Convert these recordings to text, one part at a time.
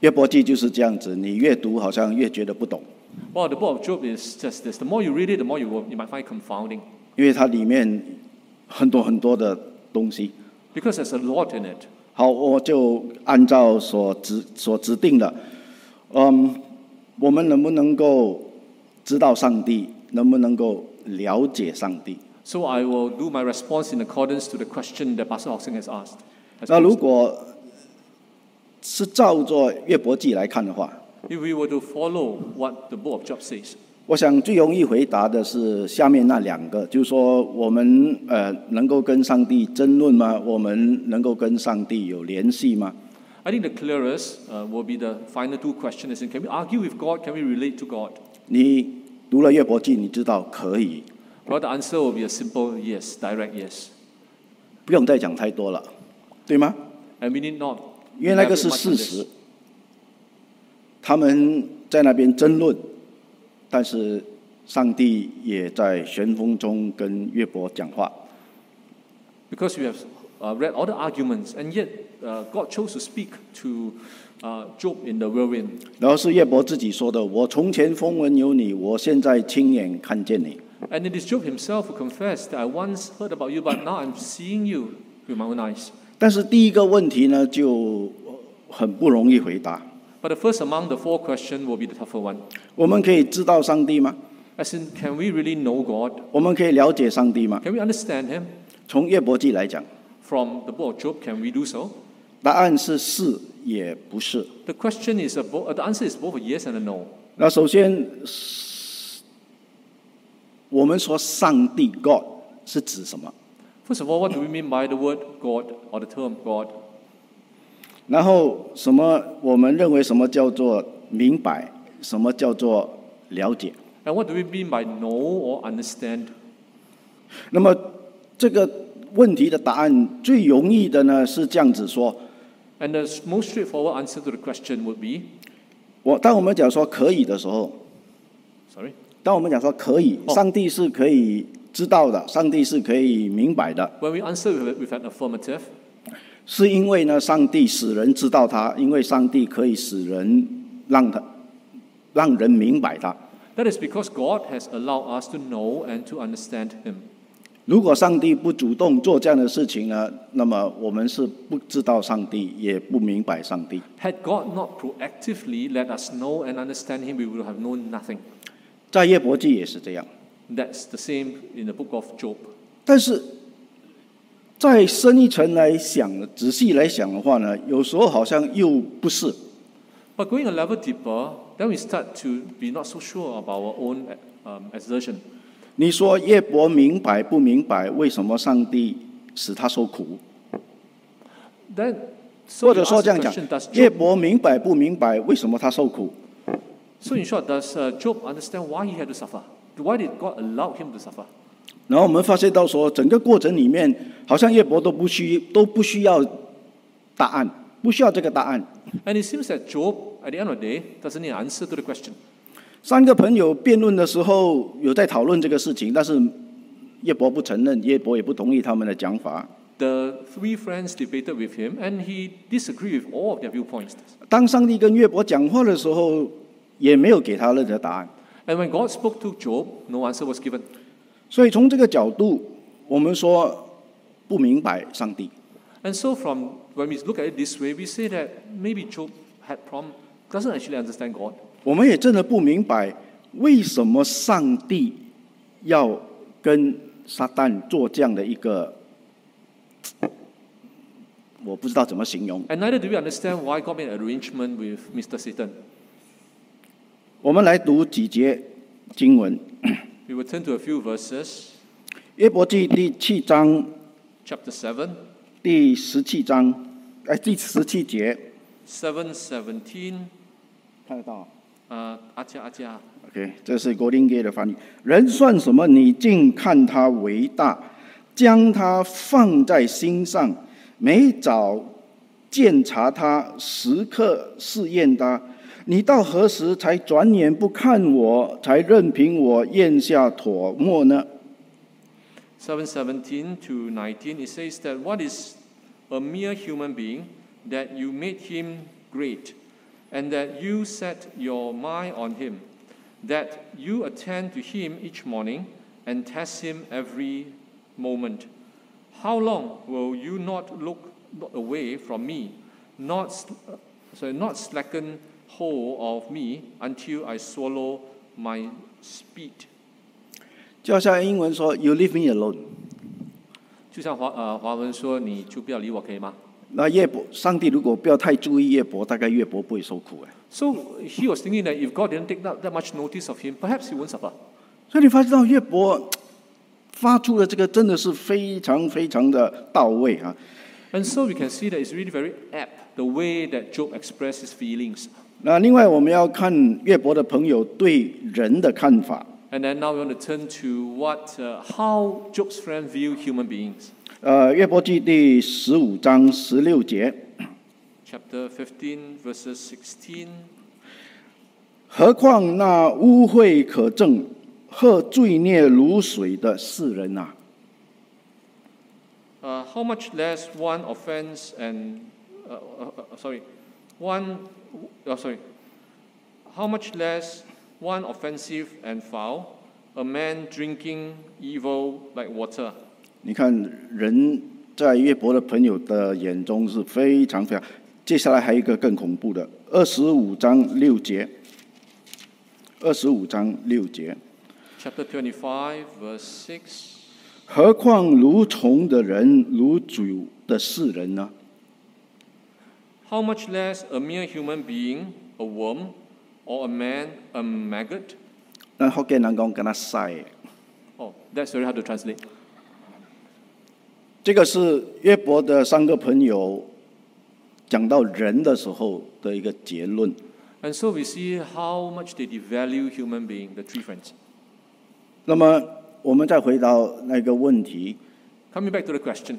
约伯记就是这样子，你越读好像越觉得不懂， Well, the book of Job is just this. The more you read it, the more you might find it confounding. 因为它里面很多很多的东西。 Because there's a lot in it. 好，我就按照所指定的，我们能不能够知道上帝？能不能够了解上帝？ So I will do my response in accordance to the question that Pastor Hoxing has asked. 那如果是照着约伯记来看的话， If we were to follow what the book of Job says, 我想最容易回答的是下面那两个，就是说我们能够跟上帝争论吗？我们能够跟上帝有联系吗？ I think the clearest will be the final two questions: can we argue with God? Can we relate to God? 你读了约伯记，你知道可以， Well, the answer will be a simple yes, direct yes. 不用再讲太多了，对吗？ And we need not. 因为那个是 elaborate much 事 on 实 this.， 他们在那边争论，但是上帝也在旋风中跟约伯讲话。 Because we have read all the arguments, and yet God chose to speak to Job in the whirlwind. 然后是约伯自己说的：“我从前风闻有你，我现在亲眼看见你。” And it is Job himself who confessed that I once heard about you, but now I'm seeing you with my own eyes. 但是第一个问题呢，就很不容易回答。 But the first among the four questions will be the tougher one. 我们可以知道上帝吗？ As in, can we really know God? 我们可以了解上帝吗？ Can we understand Him? 从约伯记来讲， From the book of Job, can we do so? 答案是是也不是。 The question is, the answer is both a yes and a no. 那首先，我们说上帝 God 是指什么？ First of all, what do we mean by the word God or the term God? 然后什么？我们认为什么叫做明白？什么叫做了解？ And what do we mean by know or understand? 那么这个问题的答案最容易的呢是这样子说： And the most straightforward answer to the question would be, 当我们讲说可以的时候， sorry, 当我们讲说可以，上帝是可以知道的，上帝是可以明白的， when we answer with an affirmative, 是因为呢，上帝使人知道他，因为上帝可以使人让人明白他。 that is because God has allowed us to know and to understand Him. 如果上帝不主动做这样的事情呢，那么我们是不知道上帝，也不明白上帝。 Had God not proactively let us know and understand Him, we would have known nothing. 在约伯记也是这样， That's the same in the book of Job. 但是再深一层来想，仔细来想的话呢，有时候好像又不是。 But going a level deeper, then we start to be not so sure about our own exertion. 你说约伯明白不明白为什么上帝使他受苦？ Then, so 或 you 者说 ask 这 the 样讲 question, does， 约 Job, 伯明白不明白为什么他受苦？ so in short, does Job understand why he had to suffer? Why did God allow him to suffer? 然后我们发现到说，整个过程里面，好像约伯都不需要答案，不需要这个答案。 And it seems that Job, at the end of the day, doesn't need an answer to the question. 三个朋友辩论的时候，有在讨论这个事情，但是约伯不承认，约伯也不同意他们的讲法。 The three friends debated with him, and he disagreed with all of their viewpoints. 当上帝跟约伯讲话的时候，也没有给他任何答案。 And when God spoke to Job, no answer was given. 所以从这个角度，我们说不明白上帝。 And so when we look at it this way, we say that maybe Job doesn't actually understand God. 我们也真的不明白为什么上帝要跟撒旦做这样的一个，我不知道怎么形容。 And neither do we understand why God made an arrangement with Mr. Satan. 我们来读几节经文， We will turn to a few verses. 约伯记第7章 Chapter 7, 第17章，第17节， 7:17. 看得到。 阿加 OK， 这是国林给的翻译。人算什么？你竟看他为大，将他放在心上，每早鉴察他，时刻试验他。你到何时才转眼不看我，才任凭我咽下唾沫呢？ 7:17 to 19, it says that what is a mere human being that you made him great, and that you set your mind on him, that you attend to him each morning and test him every moment. How long will you not look away from me, not slacken hold of me until I swallow my spit? 就好像英文说 "You leave me alone"， 就像华文说，你就不要理我，可以吗？ 那约伯，上帝如果不要太注意约伯，大概约伯不会受苦哎。 So he was thinking that if God didn't take that much notice of him, perhaps he won't suffer. 所以你发现到约伯发出的这个真的是非常非常的到位啊。 And so we can see that it's really very apt the way that Job expressed his feelings. 那另外我们要看约伯的朋友对人的看法。 And then now we want to turn to how Job's friend view human beings. 约伯记第15章16节。 Chapter 15, verses 16. 何况那污秽可憎、和罪孽如水的世人啊！ How much less one offense and how much less one offensive and foul, a man drinking evil like water. 你看，人在约伯的朋友的眼中是非常非常。接下来还有一个更恐怖的，25章6节。25章6节。 Chapter 25, verse 6. 何况如虫的人，如主的世人呢？ How much less a mere human being, a worm, or a man, a maggot? 那福建人讲跟他晒。 Oh, that's very hard to translate. 这个是约伯的3个朋友讲到人的时候的一个结论。 And so we see how much they devalue human being, the three friends. 那么我们再回到那个问题， Coming back to the question,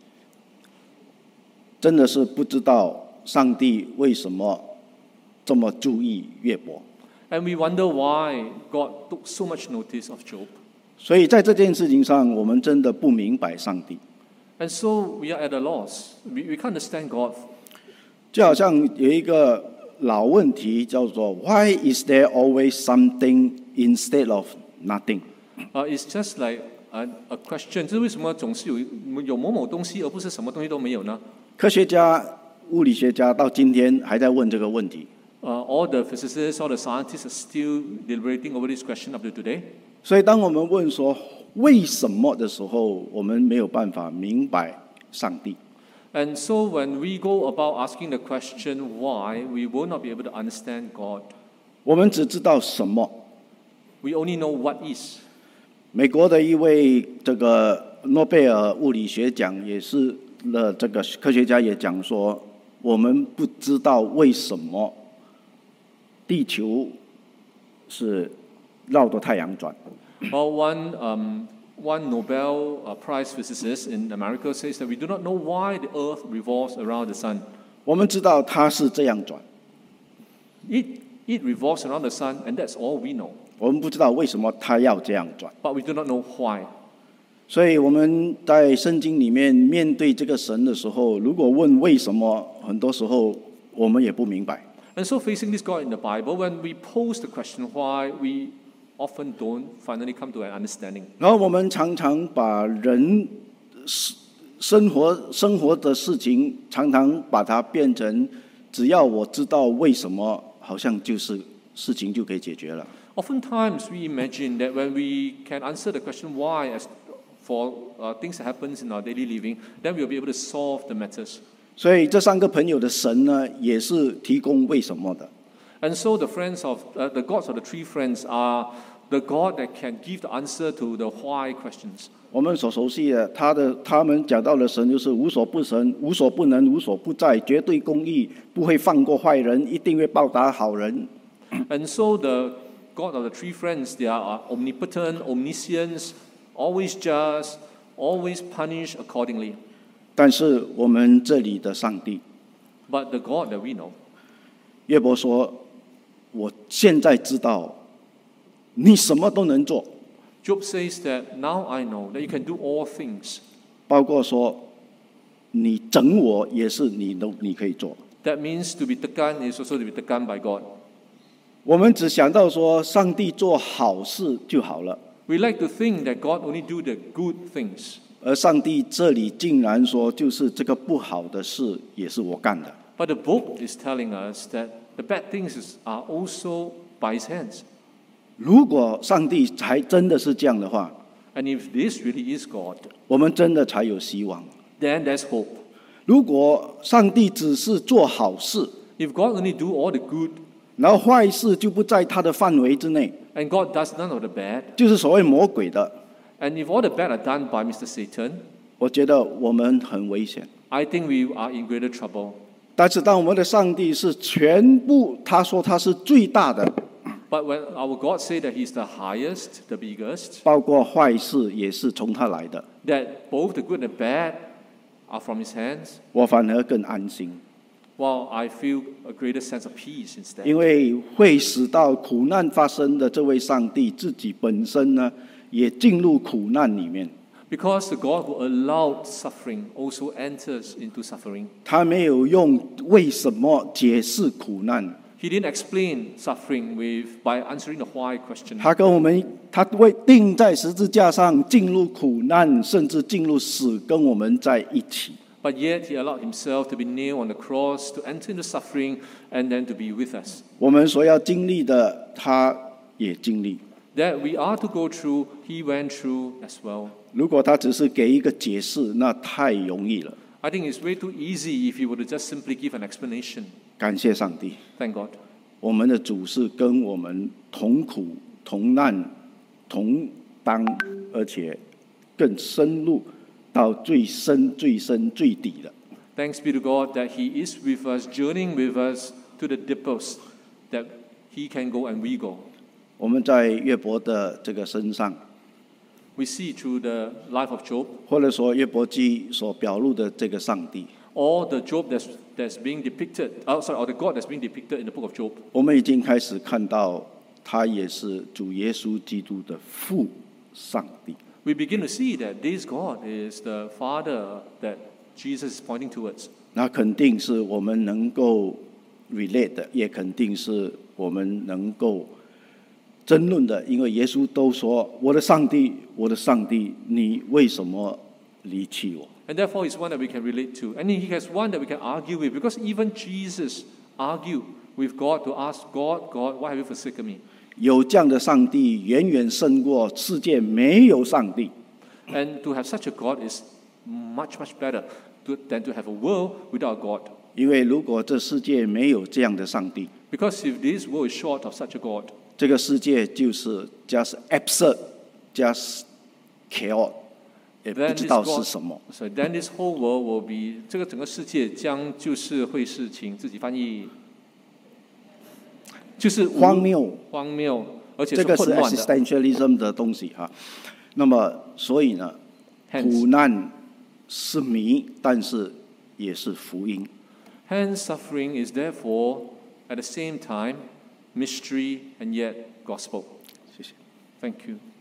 真的是不知道上帝为什么这么注意约伯。 and we wonder why God took so much notice of Job. 所以在这件事情上，我们真的不明白上帝。 And so we are at a loss. We can't understand God. 就好像有一个老问题叫做 "Why is there always something instead of nothing?" It's just like a question. 就是为什么总是有某某东西，而不是什么东西都没有呢？ 科学家、物理学家到今天还在问这个问题。 All the physicists, all the scientists are still deliberating over this question up to today. 所以，当我们问说为什么的时候，我们没有办法明白上帝。 And so when we go about asking the question why, we will not be able to understand God. 我们只知道什么。 We only know what is. 美国的一位这个诺贝尔物理学奖也是这个科学家也讲说，我们不知道为什么地球是绕着太阳转。 One Nobel Prize physicist in America says that we do not know why the Earth revolves around the sun. 我们知道它是这样转， It revolves around the sun, and that's all we know. 我们不知道为什么它要这样转。 But we do not know why. 所以我们在圣经里面面对这个神的时候，如果问为什么，很多时候我们也不明白。 And so facing this God in the Bible, when we pose the question why, we often don't finally come to an understanding. 然后我们常常把人生活的事情，常常把它变成，只要我知道为什么，好像就是事情就可以解决了。 Oftentimes we imagine that when we can answer the question why as for things that happens in our daily living, then we'll be able to solve the matters. 所以这3个朋友的神呢，也是提供为什么的。 And so the gods of the three friends are the God that can give the answer to the why questions. 我们所熟悉的，他们讲到的神就是无所不神、无所不能、无所不在，绝对公义，不会放过坏人，一定会报答好人。 And so the God of the three friends, they are omnipotent, omniscient, always just, always punish accordingly. 但是我们这里的上帝， But the God that we know, 约伯说：“我现在知道，你什么都能做， Job says that now I know that you can do all things. 包括说你整我也是你可以做。” That means to be tekan is also to be tekan by God. 我们只想到说上帝做好事就好了， We like to think that God only do the good things. 而上帝这里竟然说，就是这个不好的事也是我干的。 But the book is telling us that the bad things are also by His hands. 如果上帝才真的是这样的话， And if this really is God, 我们真的才有希望。 then there's hope. 如果上帝只是做好事， If God only do all the good, 然后坏事就不在他的范围之内， and God does none of the bad, 就是所谓魔鬼的， and if all the bad are done by Mr. Satan, 我觉得我们很危险。 I think we are in greater trouble. 但是当我们的上帝是全部，他说他是最大的， But when our God say that He's the highest, the biggest, 包括坏事也是从他来的， that both the good and bad are from His hands, 我反而更安心， well, I feel a greater sense of peace instead. 因为会使到苦难发生的这位上帝自己本身呢，也进入苦难里面。 Because the God who allowed suffering also enters into suffering. 他没有用为什么解释苦难， He didn't explain suffering by answering the why question. 他跟我们，他为钉在十字架上进入苦难，甚至进入死，跟我们在一起。 But yet He allowed Himself to be nailed on the cross, to enter into suffering, and then to be with us. 我们所要经历的，他也经历。 That we are to go through, He went through as well. 如果他只是给一个解释，那太容易了。 I think it's way too easy if He were to just simply give an explanation. 感谢上帝， Thank God. 我们的主是跟我们同苦、同难、同当，而且更深入到最深、最深、最底的。 Thanks be to God that He is with us, journeying with us to the deepest, that He can go and we go. 我们在约伯的这个身上， We see through the life of Job, 或者说约伯记所表露的这个上帝， or the Job that's being depicted, or the God that's being depicted in the book of Job. 我们已经开始看到，他也是主耶稣基督的父上帝。 We begin to see that this God is the Father that Jesus is pointing towards. 那肯定是我们能够 relate 的，也肯定是我们能够争论的，因为耶稣都说：“我的上帝，我的上帝，你为什么离弃我？” And therefore, it's one that we can relate to. And He has one that we can argue with, because even Jesus argued with God to ask God, God, why have you forsaken me? 有这样的上帝，远远胜过世界没有上帝。 And to have such a God is much, much better than to have a world without God. 因为如果这世界没有这样的上帝， Because if this world is short of such a God, 这个世界就是 just absurd, just chaos， 也不 then 知 this 道是 God, 什么。 so then this whole world will be 这个整个世界将就是会是，请自己翻译，就是荒谬， 荒谬，而且这个是混乱的。 existentialism 的东西哈。那么，所以呢， Hence 苦难是谜，但是也是福音。 Hence, suffering is therefore at the same time mystery and yet gospel. 谢谢。 Thank you.